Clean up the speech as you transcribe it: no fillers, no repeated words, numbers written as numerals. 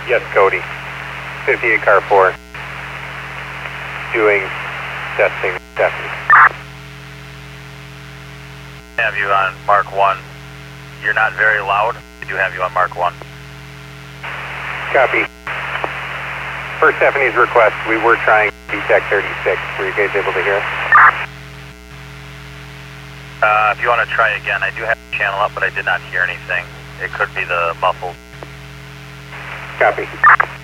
Yes, Cody. 58 car 4. Doing testing, Stephanie. Have you on Mark 1. You're not very loud. I do have you on Mark 1. Copy. Per Stephanie's request, we were trying VTEC 36. Were you guys able to hear us? If you want to try again, I do have the channel up, but I did not hear anything. It could be the muffled. Copy.